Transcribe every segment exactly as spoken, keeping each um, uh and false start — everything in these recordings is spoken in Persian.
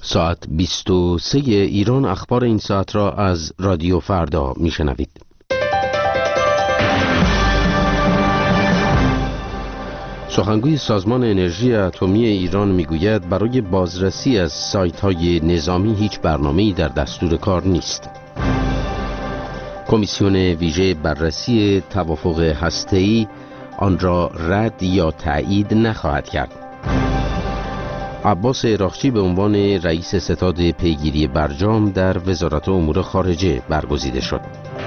ساعت بیست و سه ایران اخبار این ساعت را از رادیو فردا میشنوید. سخنگوی سازمان انرژی اتمی ایران میگوید برای بازرسی از سایت‌های نظامی هیچ برنامه‌ای در دستور کار نیست. کمیسیون ویژه بررسی توافق هسته‌ای آن را رد یا تایید نخواهد کرد. عباس عراقچی به عنوان رئیس ستاد پیگیری برجام در وزارت امور خارجه برگزیده شد.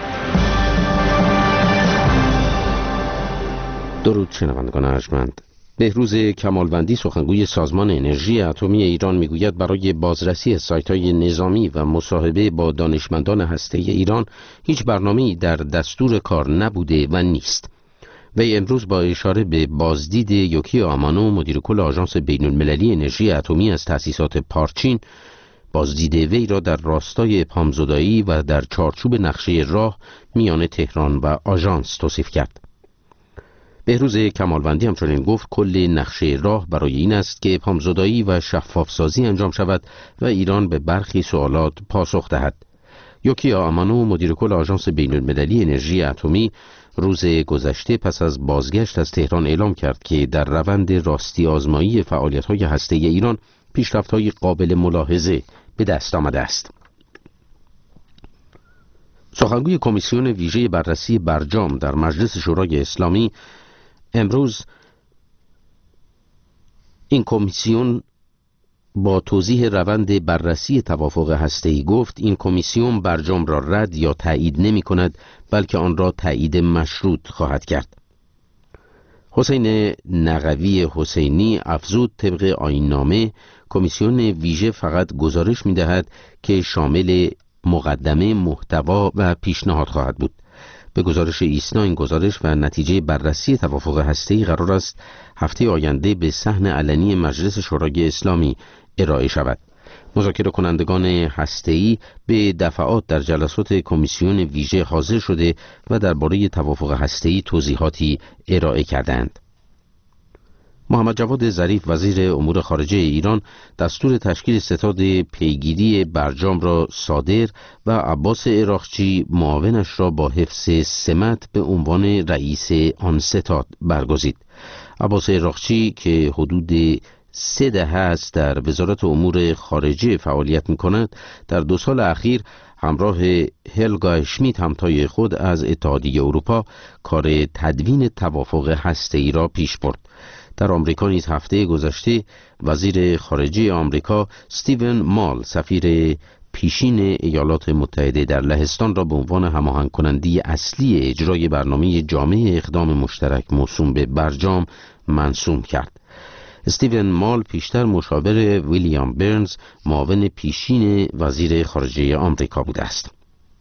درود شنوندگان ارجمند. بهروز کمالوندی سخنگوی سازمان انرژی اتمی ایران میگوید برای بازرسی سایت‌های نظامی و مصاحبه با دانشمندان هسته‌ای ایران هیچ برنامه‌ای در دستور کار نبوده و نیست. وی امروز با اشاره به بازدید یوکی آمانو مدیر کل آژانس بین‌المللی انرژی اتمی از تأسیسات پارچین، بازدید وی را در راستای ابهام زدایی و در چارچوب نقشه راه میان تهران و آژانس توصیف کرد. بهروز کمالوندی همچنین گفت کل نقشه راه برای این است که ابهام زدایی و شفاف سازی انجام شود و ایران به برخی سوالات پاسخ دهد. یوکی آمانو مدیر کل آژانس بین‌المللی انرژی اتمی روز گذشته پس از بازگشت از تهران اعلام کرد که در روند راستی آزمایی فعالیت‌های هسته‌ای ایران پیشرفت‌های قابل ملاحظه به دست آمده است. سخنگوی کمیسیون ویژه بررسی برجام در مجلس شورای اسلامی امروز این کمیسیون با توضیح روند بررسی توافق هسته‌ای گفت این کمیسیون برجام را رد یا تایید نمی کند بلکه آن را تایید مشروط خواهد کرد. حسین نقوی حسینی افزود طبق آیین‌نامه کمیسیون ویژه فقط گزارش می دهد که شامل مقدمه، محتوا و پیشنهاد خواهد بود. به گزارش ایسنا این گزارش و نتیجه بررسی توافق هسته‌ای قرار است هفته آینده به صحن علنی مجلس شورای اسلامی ارائه شود. مذاکره کنندگان هسته‌ای به دفعات در جلسات کمیسیون ویژه حاضر شده و درباره توافق هسته‌ای توضیحاتی ارائه کردند. محمد جواد ظریف وزیر امور خارجه ایران دستور تشکیل ستاد پیگیری برجام را صادر و عباس عراقچی معاونش را با حفظ سمت به عنوان رئیس آن ستاد برگزید. عباس عراقچی که حدود سه دهه است در وزارت امور خارجه فعالیت می‌کند، در دو سال اخیر همراه هلگا اشمیت همتای خود از اتحادیه اروپا کار تدوین توافق هسته‌ای را پیش برد. در آمریکا نیز هفته گذشته وزیر خارجه آمریکا استیون مال سفیر پیشین ایالات متحده در لهستان را به عنوان هماهنگ کننده اصلی اجرای برنامه جامع اقدام مشترک موسوم به برجام منصوب کرد. استیون مال پیشتر مشاور ویلیام برنز معاون پیشین وزیر خارجه آمریکا بوده است.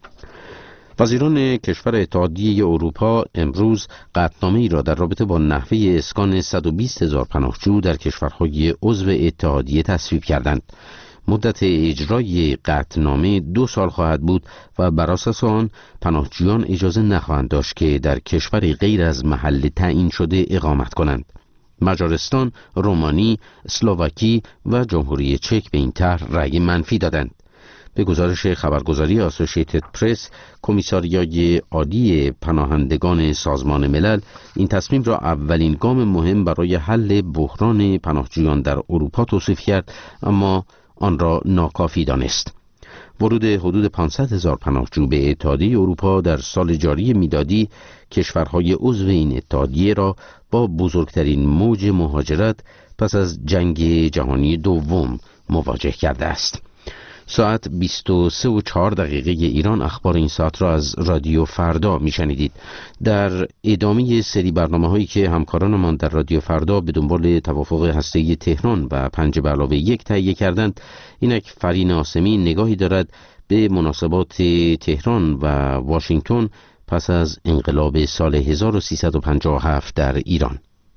وزیران کشور اتحادیه اروپا امروز قطعنامه‌ای را در رابطه با نحوه اسکان صد و بیست هزار پناهجو در کشورهای عضو اتحادیه تصویب کردند. مدت اجرای قطعنامه دو سال خواهد بود و بر اساس آن پناهجویان اجازه نخواهند داشت که در کشوری غیر از محل تعیین شده اقامت کنند. مجارستان، رومانی، اسلواکی و جمهوری چک به این طرح رأی منفی دادند. به گزارش خبرگزاری آسوشیتد پرس، کمیساریای عالی پناهندگان سازمان ملل این تصمیم را اولین گام مهم برای حل بحران پناهجویان در اروپا توصیف کرد، اما آن را ناکافی دانست. ورود حدود پانصد هزار پناهجو به اتحادیه اروپا در سال جاری میلادی کشورهای عضو این اتحادیه را با بزرگترین موج مهاجرت پس از جنگ جهانی دوم مواجه کرده است. ساعت بیست و سه و چهار دقیقه ایران اخبار این ساعت را از رادیو فردا میشنیدید. در ادامه سری برنامه هایی که همکارانمان در رادیو فردا به دنبال توافق هسته‌ای تهران و پنج به علاوه یک تهیه کردند، اینک فرین آسمی نگاهی دارد به مناسبات تهران و واشنگتن پس از انقلاب سال هزار و سیصد و پنجاه و هفت در ایران.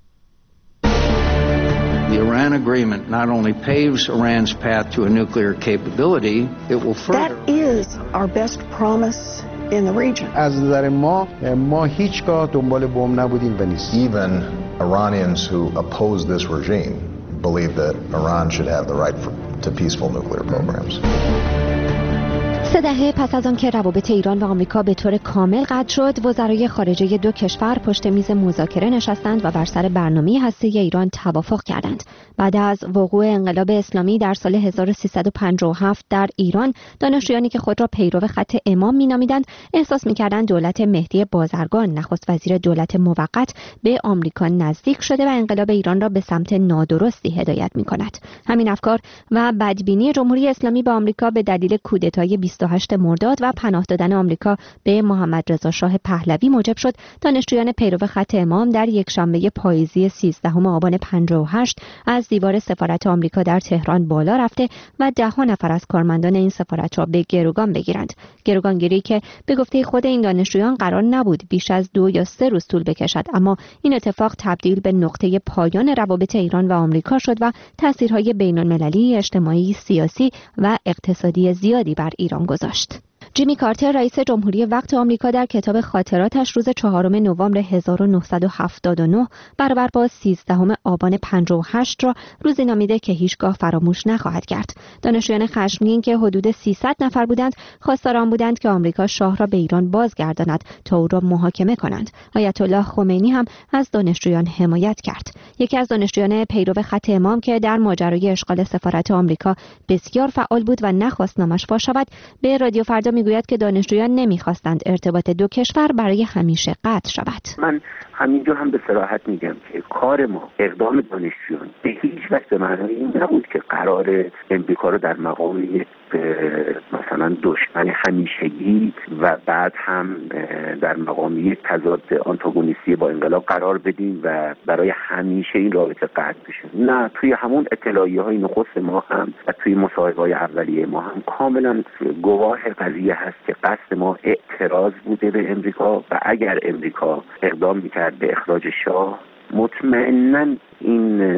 The Iran agreement not only paves Iran's path to a nuclear capability, it will further... That is our best promise in the region. از نظر ما ما هیچگاه دنبال بمب نبودیم و نیست. Even Iranians who oppose this regime believe that Iran should have the right for to peaceful nuclear programs. سه دهه پس از آن که روابط ایران و آمریکا به طور کامل قطع شد، وزرای خارجه دو کشور پشت میز مذاکره نشستند و بر سر برنامه هسته‌ای ایران توافق کردند. بعد از وقوع انقلاب اسلامی در سال هزار و سیصد و پنجاه و هفت در ایران، دانشجویانی که خود را پیرو خط امام می‌نامیدند، احساس می‌کردند دولت مهدی بازرگان، نخست وزیر دولت موقت، به آمریکا نزدیک شده و انقلاب ایران را به سمت نادرستی هدایت می‌کند. همین افکار و بدبینی جمهوری اسلامی به آمریکا به دلیل کودتای بیست و هشتم مرداد و پناه دادن آمریکا به محمد رضا شاه پهلوی موجب شد دانشجویان پیرو خط امام در یکشنبه پاییزی سیزدهم آبان پنجاه و هشت از دیوار سفارت آمریکا در تهران بالا رفته و ده ها نفر از کارمندان این سفارت را به گروگان بگیرند. گروگانگیری که به گفته خود این دانشجویان قرار نبود بیش از دو یا سه روز طول بکشد، اما این اتفاق تبدیل به نقطه پایان روابط ایران و آمریکا شد و تأثیرهای بین‌المللی، اجتماعی، سیاسی و اقتصادی زیادی بر ایران گذاشت. جیمی کارتر رئیس جمهوری وقت آمریکا در کتاب خاطراتش روز چهارم نوامبر هزار و نهصد و هفتاد و نه برابر با سیزدهم آبان پنجاه و هشت را روزی نامیده که هیچگاه فراموش نخواهد کرد. دانشجویان خشمگین که حدود سیصد نفر بودند، خواستار آن بودند که آمریکا شاه را به ایران بازگرداند تا او را محاکمه کنند. آیت الله خمینی هم از دانشجویان حمایت کرد. یکی از دانشجویان پیرو خط امام که در ماجرای اشغال سفارت آمریکا بسیار فعال بود و نخواست نامش فاش شود، به رادیو فردا میگوید که دانشجویان نمیخواستند ارتباط دو کشور برای همیشه قطع شود. من همینجا هم به صراحت میگم که کار ما، اقدام دانشجویان به هیچ وجه به معنای این نبود که قرار امریکا رو در مقام یک مثلا دشمن همیشگی و بعد هم در مقام یک تضاد آنتاگونیستی با انقلاب قرار بدیم و برای همیشه این رابطه قطع بشه. نه، توی همون اطلاعیه‌های نخست ما هم و توی مصاحبه‌های اولیه ما هم کاملا گواه قضیه هست که قصد ما اعتراض بوده به امریکا و اگر امریکا اقدام میکرد به اخراج شاه، مطمئناً این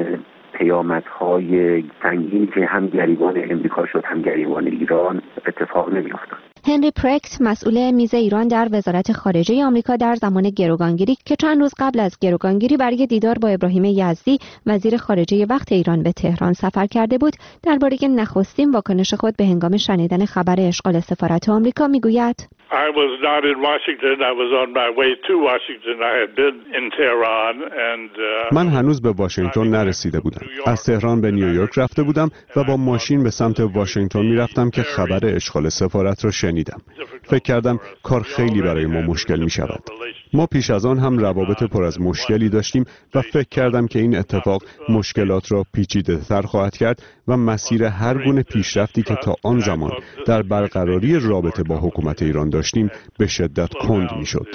پیامدهای سنگینی که هم گریبان امریکا شد هم گریبان ایران اتفاق نمی‌افتاد. هنری پرکت، مسئول میز ایران در وزارت خارجه آمریکا در زمان گروگانگیری که چند روز قبل از گروگانگیری برای دیدار با ابراهیم یزدی وزیر خارجه وقت ایران به تهران سفر کرده بود، درباره نخستین واکنش خود به هنگام شنیدن خبر اشغال سفارت آمریکا میگوید: I was not in Washington. I was on my way to Washington. I had been in Tehran and uh, من هنوز به واشنگتن نرسیده بودم. از تهران به نیویورک رفته بودم و با ماشین به سمت واشنگتن میرفتم که خبر اشغال سفارت را شنیدم. فکر کردم کار خیلی برای ما مشکل می شود. ما پیش از آن هم روابط پر از مشکلی داشتیم و فکر کردم که این اتفاق مشکلات را پیچیده‌تر خواهد کرد و مسیر هر گونه پیشرفتی که تا آن زمان در برقراری رابطه با حکومت ایران داشتیم به شدت کند می‌شد.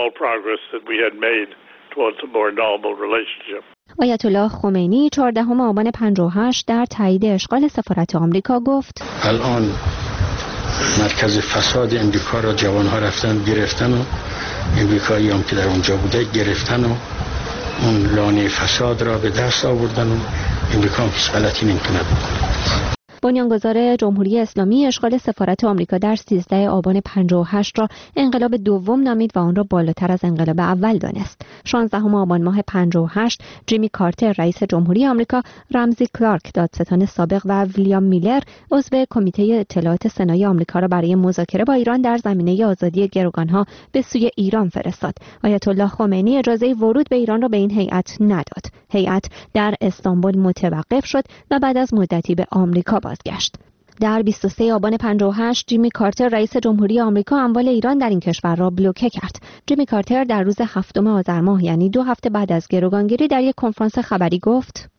آیت الله خمینی چهاردهم آبان پنجاه و هشت در تایید اشغال سفارت آمریکا گفت: الان مرکز فساد امریکا را جوانها رفتن گرفتن و امریکایی هم که در اونجا بوده گرفتن و اون لانه فساد را به دست آوردن و امریکا هم هیچ غلطی نمیتونه بکنه. بنیانگذار جمهوری اسلامی اشغال سفارت آمریکا در سیزده آبان پنجاه و هشت را انقلاب دوم نامید و آن را بالاتر از انقلاب اول دانست. شانزدهم آبان ماه پنجاه و هشت جیمی کارتر رئیس جمهوری آمریکا، رمزی کلارک دادستان سابق و ویلیام میلر عضو کمیته اطلاعات سنای آمریکا را برای مذاکره با ایران در زمینه آزادی گروگانها به سوی ایران فرستاد. آیت الله خمینی اجازه ورود به ایران را به این هیئت نداد. هیئت در استانبول متوقف شد و بعد از مدتی به آمریکا بازگشت. در بیست و سوم آبان پنجاه و هشت جیمی کارتر رئیس جمهوری آمریکا اموال ایران در این کشور را بلوکه کرد. جیمی کارتر در روز هفتم آذر ماه، یعنی دو هفته بعد از گروگانگیری، در یک کنفرانس خبری گفت: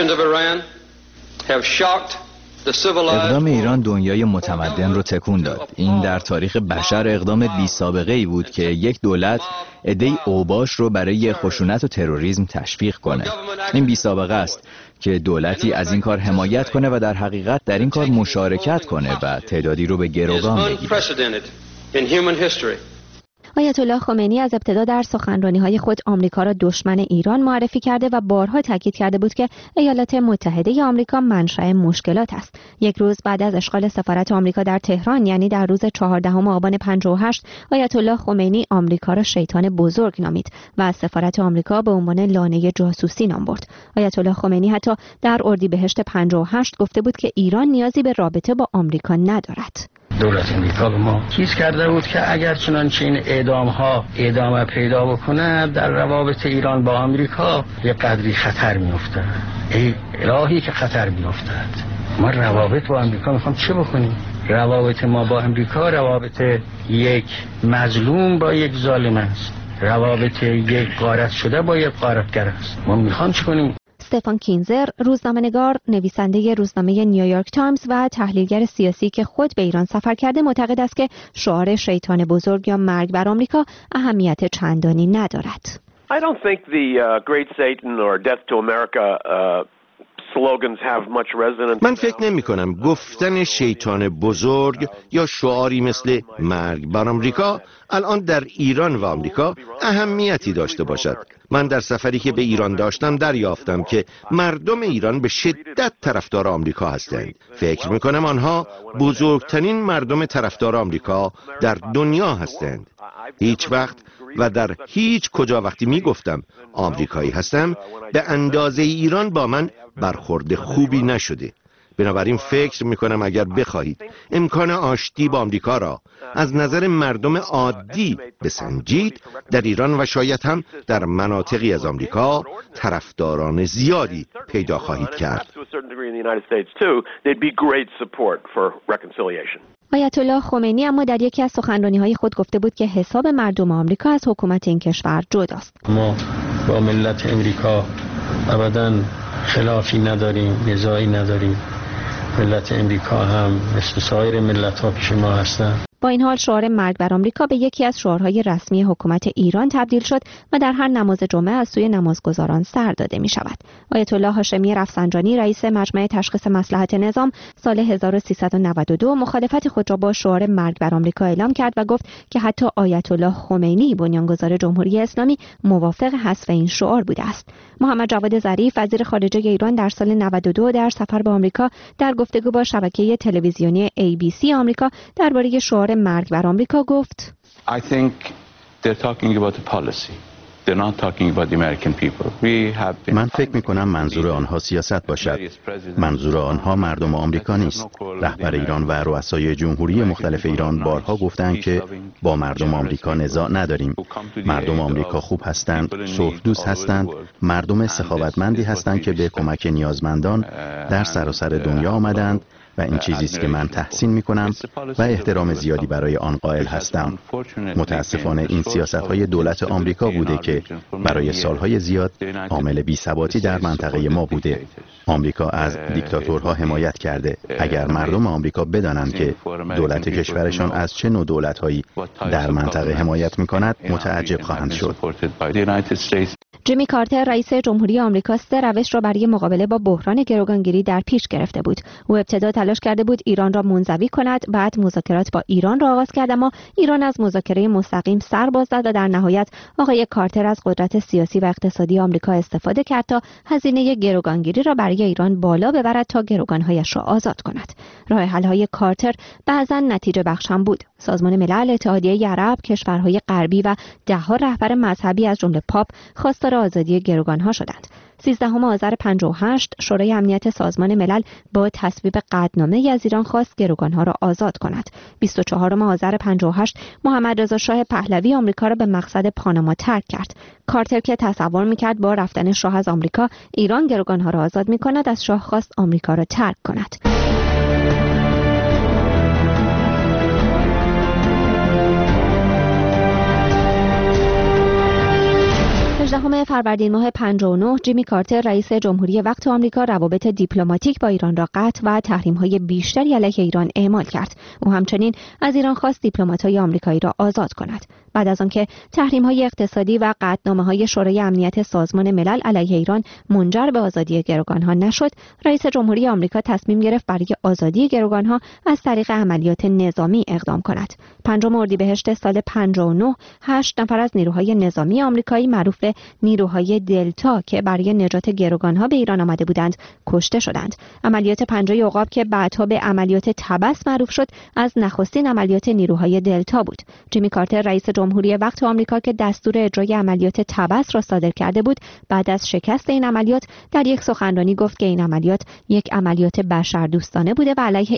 اقدام ایران دنیای متمدن رو تکون داد. این در تاریخ بشر اقدام بی سابقه ای بود که یک دولت عده‌ای اوباش رو برای خشونت و تروریسم تشویق کنه. این بی سابقه است که دولتی از این کار حمایت کنه و در حقیقت در این کار مشارکت کنه و تعدادی رو به گروگان بگیره. آیت الله خمینی از ابتدا در سخنرانی‌های خود آمریکا را دشمن ایران معرفی کرده و بارها تاکید کرده بود که ایالات متحده آمریکا منشأ مشکلات است. یک روز بعد از اشغال سفارت آمریکا در تهران، یعنی در روز چهاردهم آبان پنجاه و هشت، آیت الله خمینی آمریکا را شیطان بزرگ نامید و از سفارت آمریکا به عنوان لانه جاسوسی نام برد. آیت الله خمینی حتی در اردیبهشت پنجاه و هشت گفته بود که ایران نیازی به رابطه با آمریکا ندارد. دولت امریکا به ما چیز کرده بود که اگر چنانچه این اعدام ها ادامه پیدا بکنه، در روابط ایران با آمریکا یه قدری خطر میافتد. ای الهی که خطر میافتد. ما روابط با آمریکا میخوام چه بکنیم؟ روابط ما با آمریکا روابط یک مظلوم با یک ظالم است. روابط یک غارت شده با یک غارتگر است. ما میخوام چه کنیم؟ استفان کینزر، روزنامه‌نگار، نویسنده روزنامه نیویورک تایمز و تحلیلگر سیاسی که خود به ایران سفر کرده، معتقد است که شعار شیطان بزرگ یا مرگ بر آمریکا اهمیت چندانی ندارد. I don't think the uh, Great Satan or Death to America uh... من فکر نمی کنم گفتن شیطان بزرگ یا شعاری مثل مرگ بر آمریکا الان در ایران و آمریکا اهمیتی داشته باشد. من در سفری که به ایران داشتم دریافتم که مردم ایران به شدت طرفدار آمریکا هستند. فکر می کنم آنها بزرگترین مردم طرفدار آمریکا در دنیا هستند. هیچ وقت و در هیچ کجا وقتی می گفتم آمریکایی هستم، به اندازه ایران با من برخورد خوبی نشده. بنابراین فکر میکنم اگر بخواهید امکان آشتی با آمریکا را از نظر مردم عادی بسنجید، در ایران و شاید هم در مناطقی از آمریکا طرفداران زیادی پیدا خواهید کرد. آیت الله خمینی اما در یکی از سخنرانی‌های خود گفته بود که حساب مردم آمریکا از حکومت این کشور جداست. ما با ملت امریکا ابداً خلافی نداریم، نزاعی نداریم. ملت امریکا هم مثل سایر ملت‌ها پیش ما هستند. با این حال شعار مرگ بر آمریکا به یکی از شعارهای رسمی حکومت ایران تبدیل شد و در هر نماز جمعه از سوی نمازگزاران سر داده می شود. آیت الله هاشمی رفسنجانی، رئیس مجمع تشخیص مصلحت نظام، سال هزار و سیصد و نود و دو مخالفت خود را با شعار مرگ بر آمریکا اعلام کرد و گفت که حتی آیت الله خمینی، بنیانگذار جمهوری اسلامی، موافق حذف این شعار بوده است. محمد جواد ظریف، وزیر خارجه ایران، در سال نود و دو در سفر به آمریکا در گفتگو با شبکه تلویزیونی ای بی سی آمریکا درباره شعار مرگ بر آمریکا گفت: I think they're talking about the policy. They're not talking about the American people. We have من فکر می‌کنم منظور آنها سیاست باشد. منظور آنها مردم آمریکا نیست. رهبر ایران و رؤسای جمهوری مختلف ایران بارها گفتند که با مردم آمریکا نزاع نداریم. مردم آمریکا خوب هستند، صلح دوست هستند، مردم سخاوتمندی هستند که به کمک نیازمندان در سراسر دنیا آمدند و این چیزی است که من تحسین می‌کنم و احترام زیادی برای آن قائل هستم. متاسفانه این سیاست‌های دولت آمریکا بوده که برای سالهای زیاد عامل بی‌ثباتی در منطقه ما بوده. آمریکا از دیکتاتورها حمایت کرده. اگر مردم آمریکا بدانند که دولت کشورشان از چه نوع دولت‌هایی در منطقه حمایت می‌کند، متعجب خواهند شد. جیمی کارتر، رئیس جمهوری آمریکا، سه روش را برای مقابله با بحران گروگانگیری در پیش گرفته بود. او ابتدا تلاش کرده بود ایران را منزوی کند، بعد مذاکرات با ایران را آغاز کرد، اما ایران از مذاکره مستقیم سر باز زد و در نهایت آقای کارتر از قدرت سیاسی و اقتصادی آمریکا استفاده کرد تا هزینه گروگانگیری را برای ایران بالا ببرد تا گروگانهایش را آزاد کند. راه حل‌های کارتر بعضاً نتیجه بخش هم بود. سازمان ملل، اتحادیه عرب، کشورهای غربی و ده‌ها رهبر مذهبی از جمله پاپ خواستار آزادی گروگانها شدند. سیزدهم آذر پنجاه و هشت شورای امنیت سازمان ملل با تصویب قطعنامه از ایران خواست گروگانها را آزاد کند. بیست و چهارم آذر پنجاه و هشت محمد رضا شاه پهلوی آمریکا را به مقصد پاناما ترک کرد. کارتر که تصور می‌کرد با رفتن شاه از آمریکا ایران گروگانها را آزاد می‌کند، از شاه خواست آمریکا را ترک کند. هجدهم فروردین ماه پنجاه و نه جیمی کارتر رئیس جمهوری وقت آمریکا روابط دیپلماتیک با ایران را قطع و تحریم‌های بیشتری علیه ایران اعمال کرد. او همچنین از ایران خواست دیپلمات‌های آمریکایی را آزاد کند. بعد از آنکه تحریم‌های اقتصادی و قطعنامه‌های شورای امنیت سازمان ملل علیه ایران منجر به آزادی گروگان‌ها نشد، رئیس جمهوری آمریکا تصمیم گرفت برای آزادی گروگان‌ها از طریق عملیات نظامی اقدام کند. پنجم اردیبهشت سال پنجاه و نه هشت نفر از نیروهای نظامی آمریکایی معروف به نیروهای دلتا که برای نجات گروگان‌ها به ایران آمده بودند کشته شدند. عملیات پنجه عقاب که بعدها به عملیات تبس معروف شد از نخستین عملیات نیروهای دلتا بود. جیمی کارتر رئیس جمهوری وقت آمریکا که دستور اجرای عملیات تبس را صادر کرده بود، بعد از شکست این عملیات در یک سخنرانی گفت که این عملیات یک عملیات بشردوستانه بوده و علیه